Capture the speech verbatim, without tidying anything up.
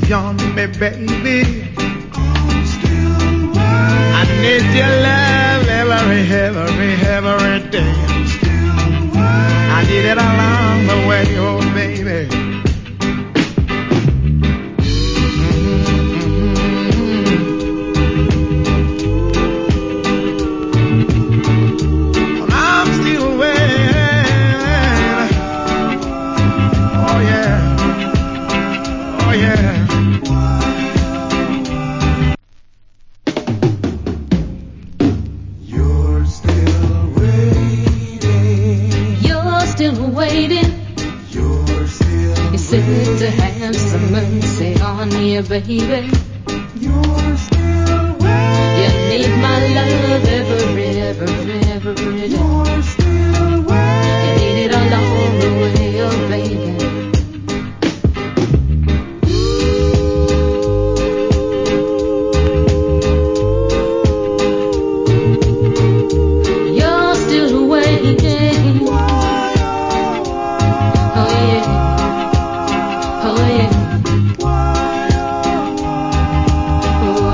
leave on me, baby. I need your love every, every, every day. I need it along the way, oh baby. Baby